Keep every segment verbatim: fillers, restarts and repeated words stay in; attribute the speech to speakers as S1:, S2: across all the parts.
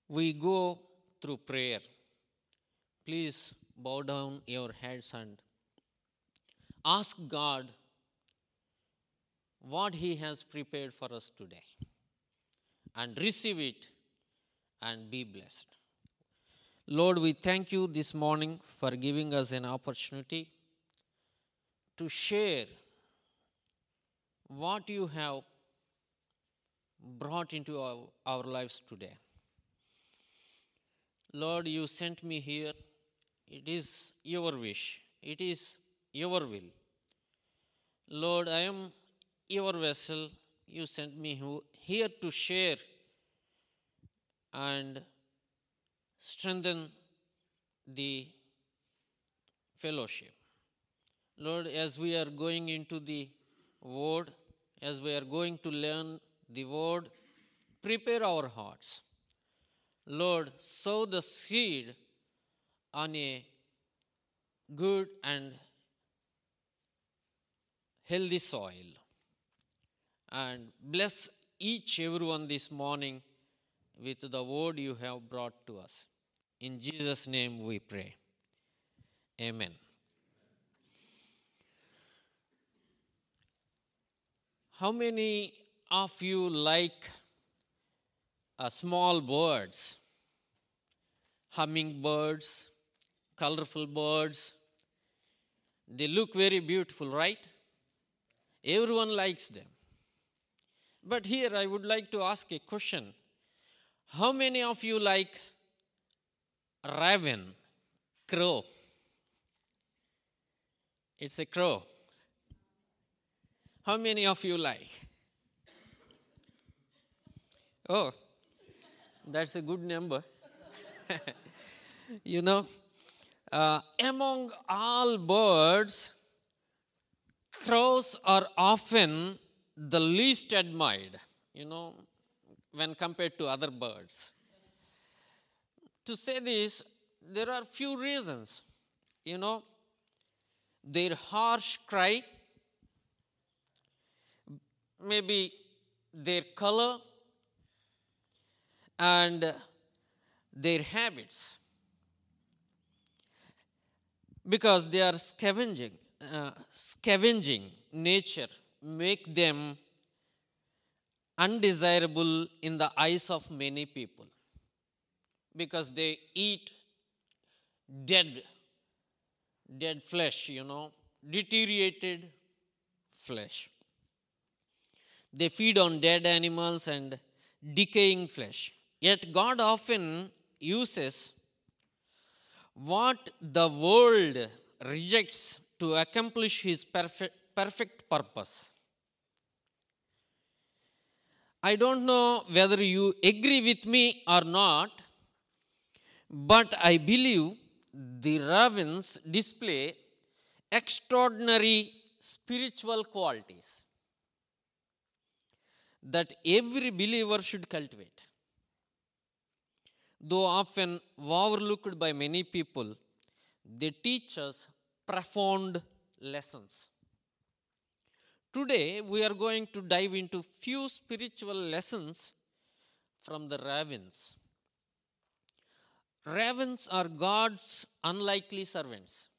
S1: we go through prayer, please bow down your heads and ask God what He has prepared for us today and receive it and be blessed. Lord, we thank you this morning for giving us an opportunity to share what you have brought into our, our lives today. Lord, you sent me here. It is your wish. It is your will. Lord, I am your vessel. You sent me here to share and strengthen the fellowship. Lord, as we are going into the word, as we are going to learn the word, prepare our hearts. Lord, sow the seed on a good and healthy soil. And bless each everyone this morning with the word you have brought to us. In Jesus' name we pray. Amen. How many of you like uh, small birds? Hummingbirds, colorful birds. They look very beautiful, right? Everyone likes them. But here I would like to ask a question. How many of you like raven, crow? It's a crow. How many of you like? Oh, that's a good number. You know, uh, among all birds, crows are often the least admired, you know, when compared to other birds. To say this, there are few reasons. You know, their harsh cry, maybe their color, and their habits. Because they are scavenging, uh, scavenging nature make them undesirable in the eyes of many people. Because they eat dead, dead flesh, you know, deteriorated flesh. They feed on dead animals and decaying flesh. Yet God often uses what the world rejects to accomplish His perfect, perfect purpose. I don't know whether you agree with me or not, but I believe the ravens display extraordinary spiritual qualities that every believer should cultivate. Though often overlooked by many people, they teach us profound lessons. Today, we are going to dive into few spiritual lessons from the ravens. Ravens are God's unlikely servants.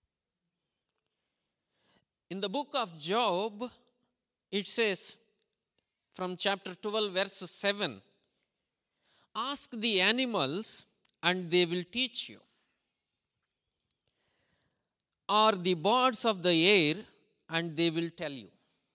S1: In the book of Job, it says from chapter twelve, verse seven, ask the animals and they will teach you, or the birds of the air and they will tell you.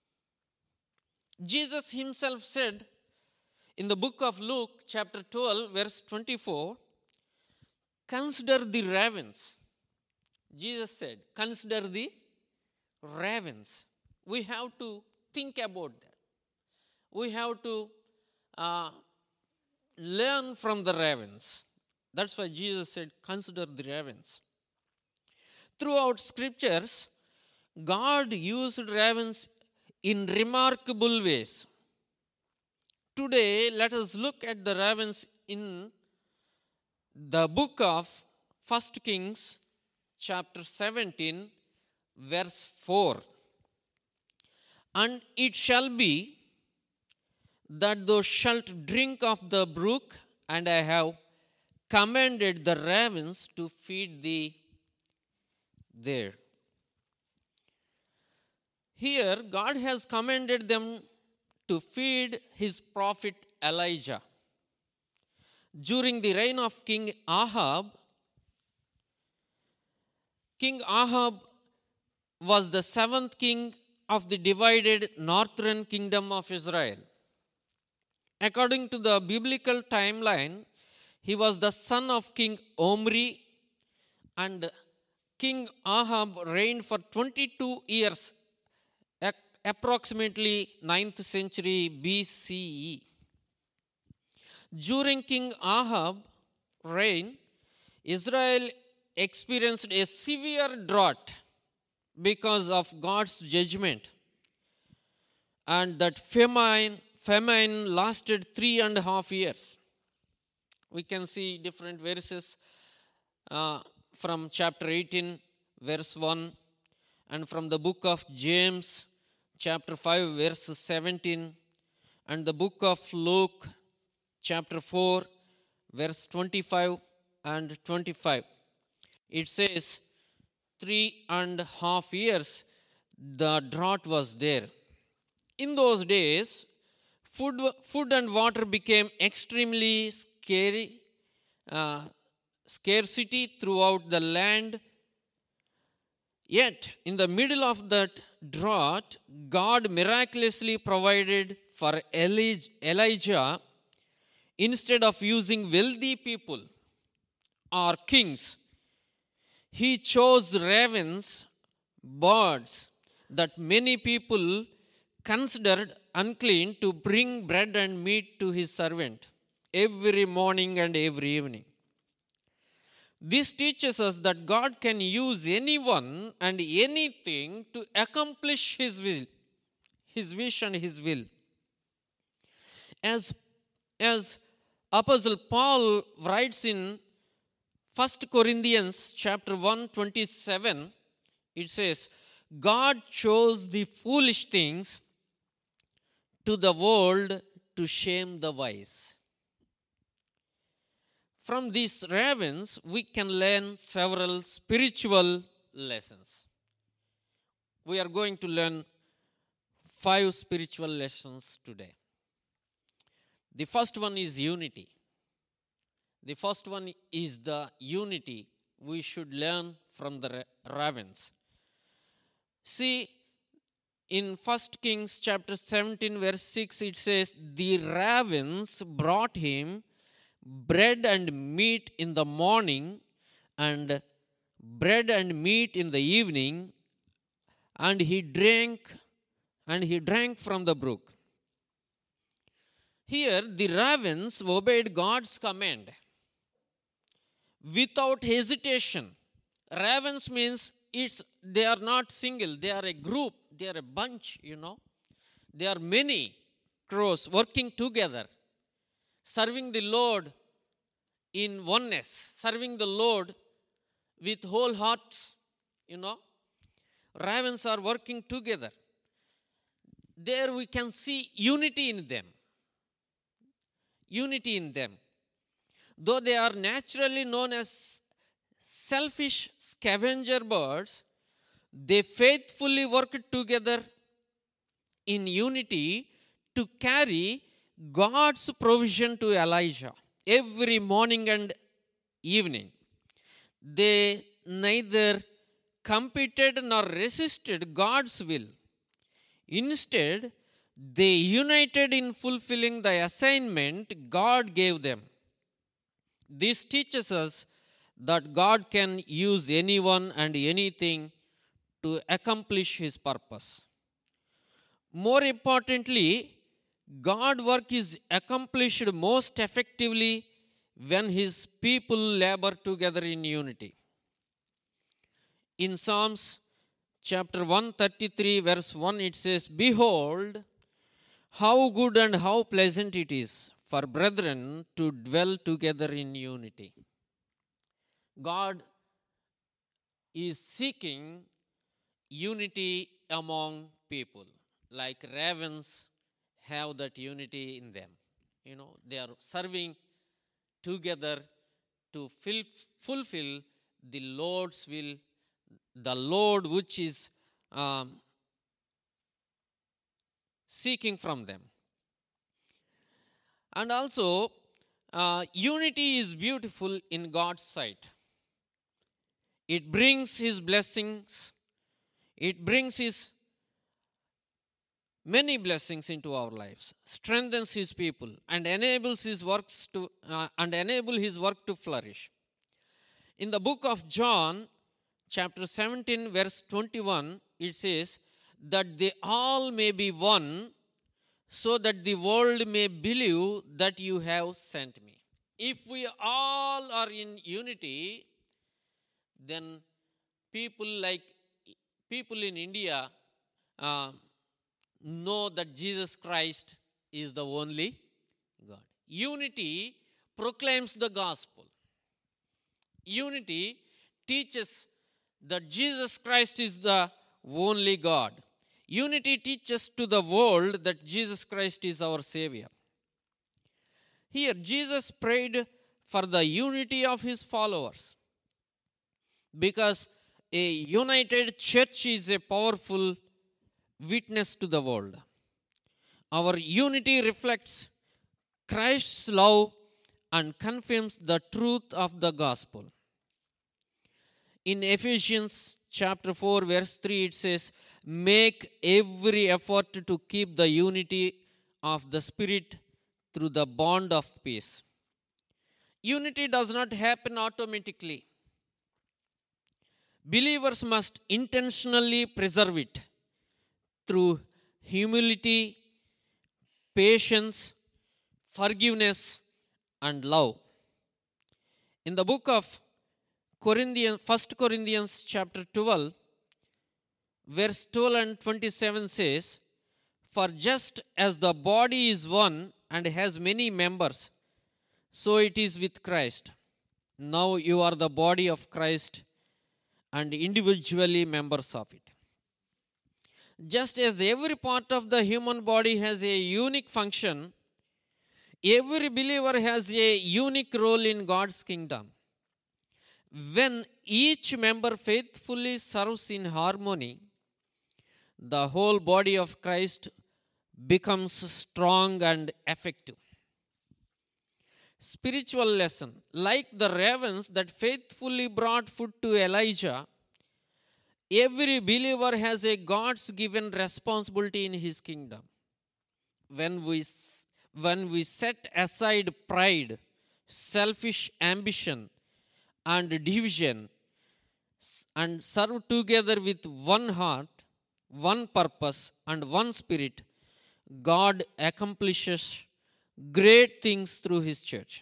S1: Jesus Himself said in the book of Luke, chapter twelve, verse twenty-four, consider the ravens. Jesus said, consider the ravens. We have to think about that. We have to uh, learn from the ravens. That's why Jesus said, consider the ravens. Throughout scriptures, God used ravens in remarkable ways. Today, let us look at the ravens in the book of First Kings, chapter seventeen, verse four. And it shall be that thou shalt drink of the brook, and I have commanded the ravens to feed the there. Here, God has commanded them to feed his prophet Elijah. During the reign of King Ahab, King Ahab was the seventh king of the divided northern kingdom of Israel. According to the biblical timeline, he was the son of King Omri, and King Ahab reigned for twenty-two years, approximately ninth century B C E. During King Ahab's reign, Israel experienced a severe drought because of God's judgment, and that famine, famine lasted three and a half years. We can see different verses uh, from chapter eighteen, verse one, and from the book of James, chapter five, verse seventeen, and the book of Luke, chapter four, verse twenty-five and twenty-five. It says, three and a half years the drought was there. In those days, food, food and water became extremely scary, uh, scarcity throughout the land. Yet, in the middle of that drought, God miraculously provided for Elijah. Instead of using wealthy people or kings, he chose ravens, birds that many people considered unclean, to bring bread and meat to his servant every morning and every evening. This teaches us that God can use anyone and anything to accomplish his will, his wish and his will. As, as Apostle Paul writes in First Corinthians chapter one, twenty-seven, it says, God chose the foolish things to the world to shame the wise. From these ravens, we can learn several spiritual lessons. We are going to learn five spiritual lessons today. The first one is unity. The first one is the unity we should learn from the ravens. See, in First Kings chapter seventeen, verse six, it says, the ravens brought him bread and meat in the morning, and bread and meat in the evening, and he drank, and he drank from the brook. Here, the ravens obeyed God's command without hesitation. Ravens means it's they are not single, they are a group, they are a bunch, you know. There are many crows working together, serving the Lord in oneness, serving the Lord with whole hearts, you know. Ravens are working together. There we can see unity in them. Unity in them. Though they are naturally known as selfish scavenger birds, they faithfully work together in unity to carry God's provision to Elijah every morning and evening. They neither competed nor resisted God's will. Instead, they united in fulfilling the assignment God gave them. This teaches us that God can use anyone and anything to accomplish his purpose. More importantly, God's work is accomplished most effectively when his people labor together in unity. In Psalms chapter one thirty-three, verse one, it says, behold, how good and how pleasant it is for brethren to dwell together in unity. God is seeking unity among people, like ravens have that unity in them. You know, they are serving together to fil- fulfill the Lord's will, the Lord which is um, seeking from them. And also, uh, unity is beautiful in God's sight. It brings His blessings, it brings His many blessings into our lives, strengthens His people, and enables His works to uh, and enable His work to flourish. In the book of John, chapter seventeen, verse twenty-one, it says that they all may be one, so that the world may believe that you have sent me. If we all are in unity, then people like people in India uh, know that Jesus Christ is the only God. Unity proclaims the gospel. Unity teaches that Jesus Christ is the only God. Unity teaches to the world that Jesus Christ is our Savior. Here, Jesus prayed for the unity of His followers, because a united church is a powerful witness to the world. Our unity reflects Christ's love and confirms the truth of the gospel. In Ephesians chapter four, verse three, it says, "Make every effort to keep the unity of the Spirit through the bond of peace." Unity does not happen automatically. Believers must intentionally preserve it through humility, patience, forgiveness, and love. In the book of Corinthians, First Corinthians chapter twelve, verse twelve and twenty-seven says, "For just as the body is one and has many members, so it is with Christ. Now you are the body of Christ and individually members of it." Just as every part of the human body has a unique function, every believer has a unique role in God's kingdom. When each member faithfully serves in harmony, the whole body of Christ becomes strong and effective. Spiritual lesson: like the ravens that faithfully brought food to Elijah, every believer has a God's given responsibility in His kingdom. When we, when we set aside pride, selfish ambition, and division, and serve together with one heart, one purpose, and one spirit, God accomplishes great things through His church.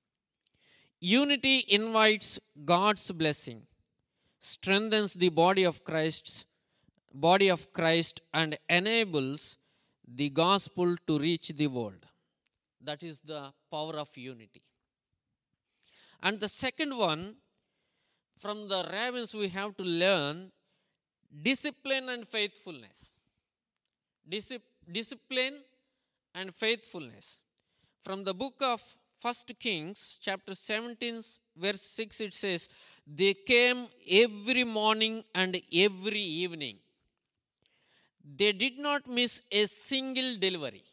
S1: Unity invites God's blessing, strengthens the body of Christ's body of Christ, and enables the gospel to reach the world. That is the power of unity. And the second one, from the ravens we have to learn discipline and faithfulness. Discip- discipline and faithfulness. From the book of First Kings, chapter seventeen, verse six, it says, "They came every morning and every evening. They did not miss a single delivery."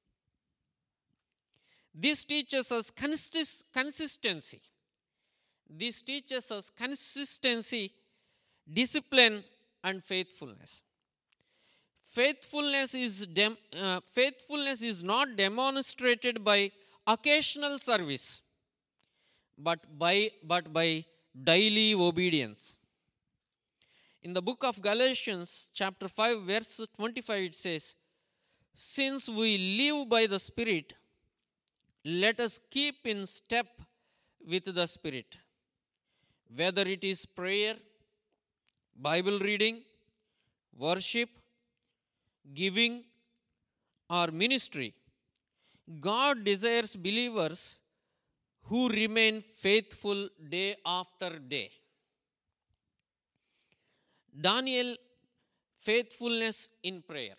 S1: This teaches us consist- consistency. This teaches us consistency, discipline, and faithfulness. Faithfulness is, dem- uh, faithfulness is not demonstrated by occasional service, but by, but by daily obedience. In the book of Galatians, chapter five, verse twenty-five, it says, "Since we live by the Spirit, let us keep in step with the Spirit." Whether it is prayer, Bible reading, worship, giving, or ministry, God desires believers who remain faithful day after day. Daniel, faithfulness in prayer.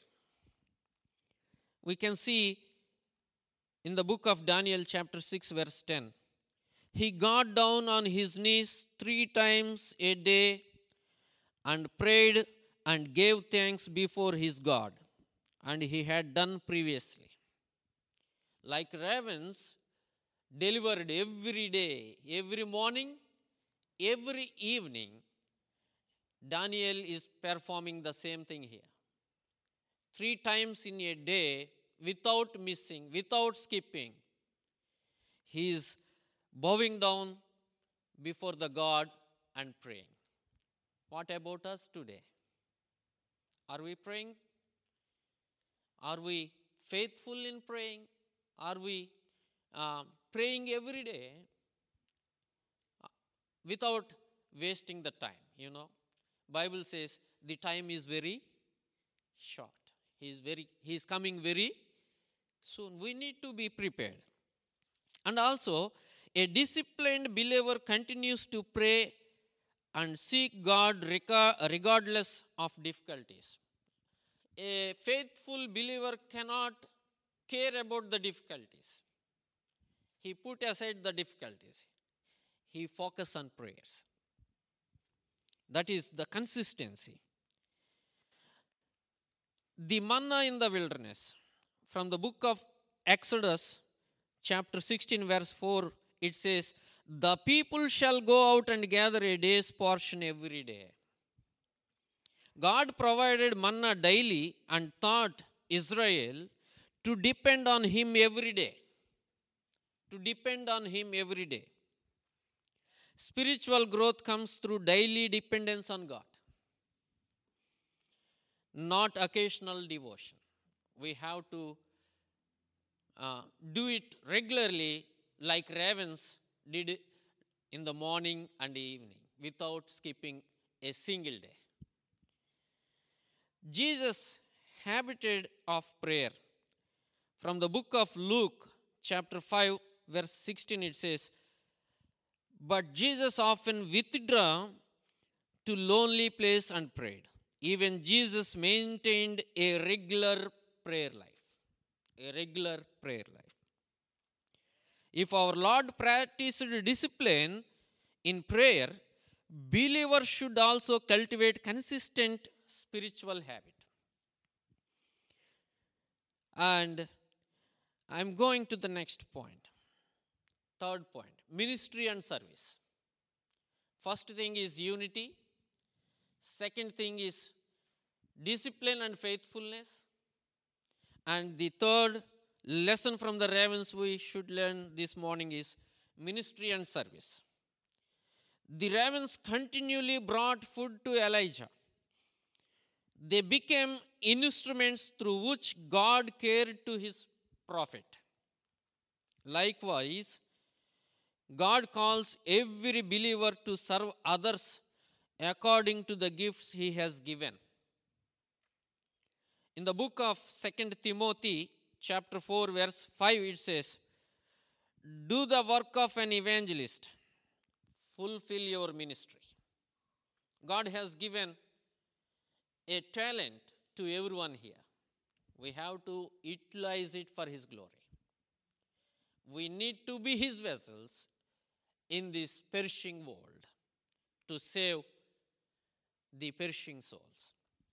S1: We can see in the book of Daniel, chapter six, verse ten. he got down on his knees three times a day and prayed and gave thanks before his God. And he had done previously. Like ravens, delivered every day, every morning, every evening, Daniel is performing the same thing here. Three times in a day, without missing, without skipping, he is bowing down before the God and praying. What about us today? Are we praying? Are we faithful in praying? Are we uh, praying every day without wasting the time? You know, Bible says the time is very short. He is very. He is coming very soon. We need to be prepared. And also, a disciplined believer continues to pray and seek God regardless of difficulties. A faithful believer cannot care about the difficulties. He put aside the difficulties. He focuses on prayers. That is the consistency. The manna in the wilderness. From the book of Exodus, chapter sixteen, verse four, it says, "The people shall go out and gather a day's portion every day." God provided manna daily and taught Israel to depend on Him every day. To depend on Him every day. Spiritual growth comes through daily dependence on God, not occasional devotion. We have to uh, do it regularly, like ravens did in the morning and evening, without skipping a single day. Jesus' habit of prayer. From the book of Luke, chapter five, verse sixteen, it says, "But Jesus often withdrew to lonely place and prayed." Even Jesus maintained a regular prayer life. A regular prayer life. If our Lord practiced discipline in prayer, believers should also cultivate consistent spiritual habit. And I'm going to the next point. Third point, ministry and service. First thing is unity. Second thing is discipline and faithfulness. And the third lesson from the ravens we should learn this morning is ministry and service. The ravens continually brought food to Elijah. They became instruments through which God cared to his prophet. Likewise, God calls every believer to serve others according to the gifts he has given. In the book of Second Timothy, chapter four, verse five, it says, "Do the work of an evangelist. Fulfill your ministry." God has given a talent to everyone here. We have to utilize it for His glory. We need to be His vessels in this perishing world to save the perishing souls.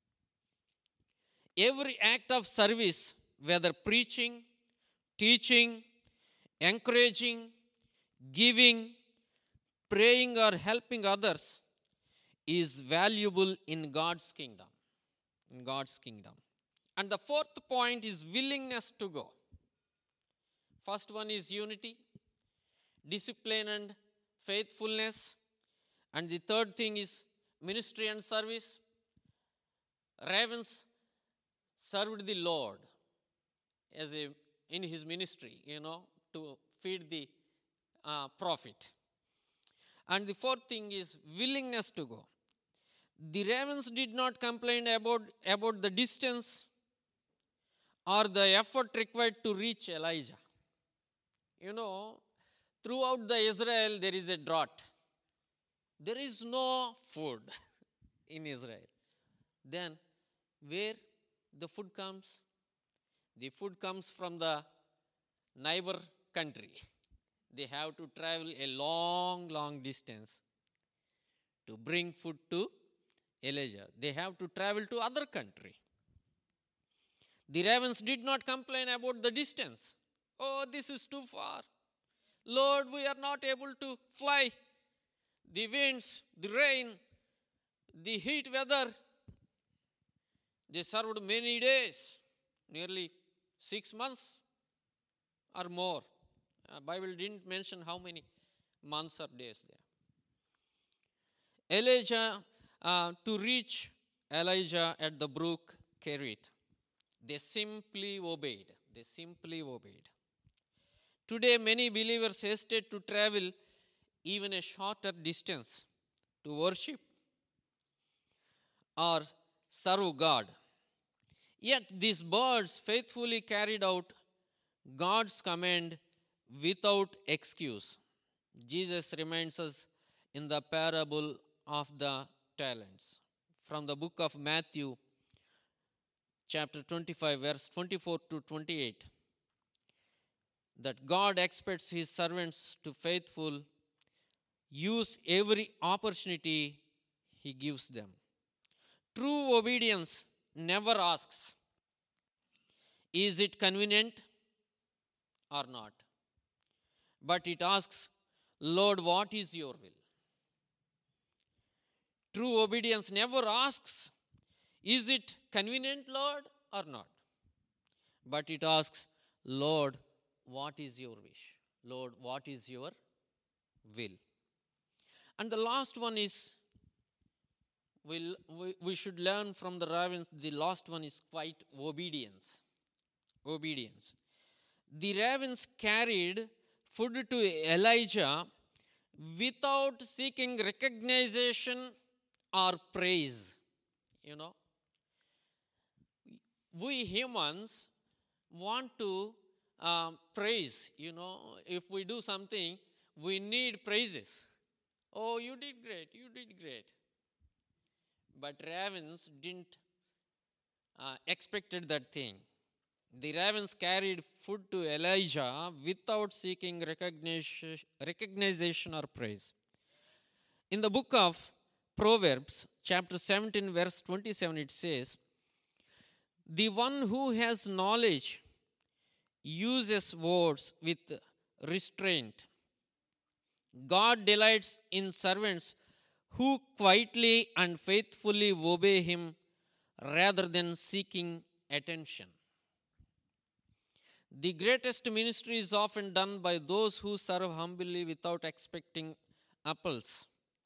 S1: Every act of service, whether preaching, teaching, encouraging, giving, praying, or helping others, is valuable in God's kingdom. In God's kingdom. And the fourth point is willingness to go. First one is unity, discipline and faithfulness. And the third thing is ministry and service. Ravens served the Lord as a, in his ministry, you know, to feed the uh, prophet. And the fourth thing is willingness to go. The ravens did not complain about, about the distance or the effort required to reach Elijah. You know, throughout the Israel there is a drought. There is no food in Israel. Then where the food comes? The food comes from the neighbor country. they have to travel a long, long distance to bring food to Elijah. They have to travel to other country. The ravens did not complain about the distance. Oh, this is too far. Lord, we are not able to fly. The winds, the rain, the heat weather. They served many days, nearly six months or more. Uh, Bible didn't mention how many months or days there. Elijah, uh, to reach Elijah at the brook Kerith, they simply obeyed. They simply obeyed. Today, many believers hesitate to travel even a shorter distance to worship or serve God. Yet these birds faithfully carried out God's command without excuse. Jesus reminds us in the parable of the talents from the book of Matthew, chapter twenty-five, verse twenty-four to twenty-eight, that God expects his servants to faithful use every opportunity he gives them. True obedience never asks, is it convenient or not? But it asks, Lord, what is your will? True obedience never asks, is it convenient, Lord, or not? But it asks, Lord, what is your wish? Lord, what is your will? And the last one is, we'll, we, we should learn from the ravens, the last one is quite obedience. Obedience. The ravens carried food to Elijah without seeking recognition or praise. You know, we humans want to um, praise. You know, if we do something, we need praises. Oh, you did great, you did great. But ravens didn't uh, expected that thing. The ravens carried food to Elijah without seeking recognition, recognition or praise. In the book of Proverbs, chapter seventeen, verse twenty-seven, it says, the one who has knowledge uses words with restraint. God delights in servants who quietly and faithfully obey him rather than seeking attention. The greatest ministry is often done by those who serve humbly without expecting applause.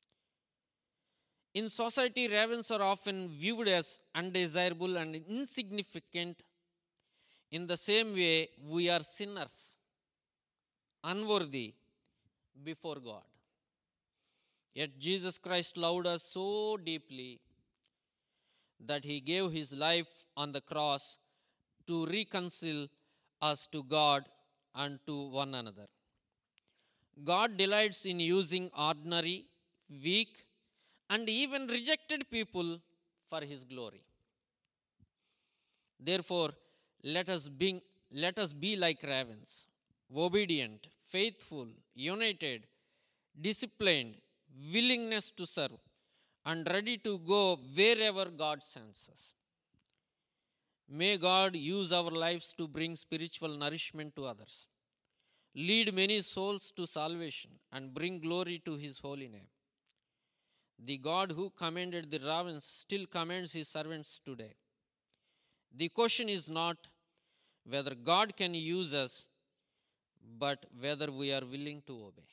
S1: In society, ravens are often viewed as undesirable and insignificant. In the same way, we are sinners, unworthy before God. Yet Jesus Christ loved us so deeply that he gave his life on the cross to reconcile us to God and to one another. God delights in using ordinary, weak, and even rejected people for his glory. Therefore, let us be, let us be like ravens, obedient, faithful, united, disciplined, willingness to serve, and ready to go wherever God sends us. May God use our lives to bring spiritual nourishment to others, lead many souls to salvation, and bring glory to his holy name. The God who commanded the ravens still commands his servants today. The question is not whether God can use us, but whether we are willing to obey.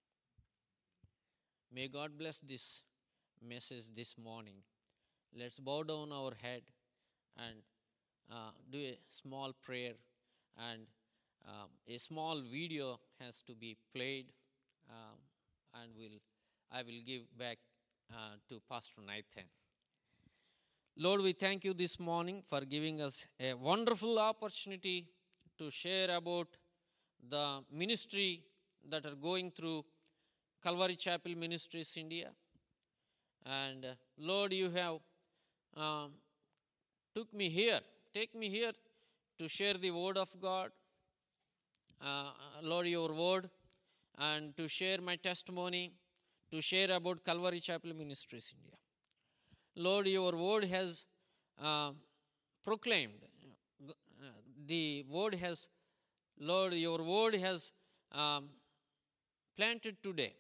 S1: May God bless this message this morning. Let's bow down our head and uh, do a small prayer, and um, a small video has to be played, um, and we'll, I will give back uh, to Pastor Nathan. Lord, we thank you this morning for giving us a wonderful opportunity to share about the ministry that are going through Calvary Chapel Ministries India. And uh, Lord, you have um, took me here, take me here to share the word of God. Uh, Lord, your word and to share my testimony, to share about Calvary Chapel Ministries India. Lord, your word has uh, proclaimed, uh, the word has, Lord, your word has um, planted today.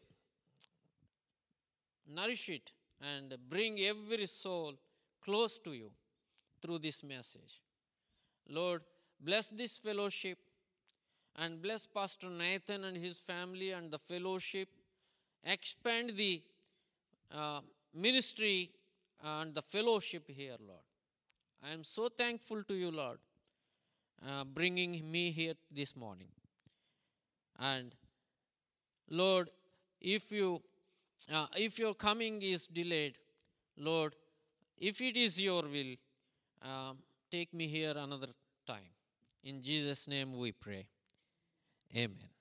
S1: Nourish it and bring every soul close to you through this message. Lord, bless this fellowship and bless Pastor Nathan and his family and the fellowship. Expand the uh, ministry and the fellowship here, Lord. I am so thankful to you, Lord, uh, bringing me here this morning. And Lord, if you uh, if your coming is delayed, Lord, if it is your will, uh, take me here another time. In Jesus' name we pray. Amen.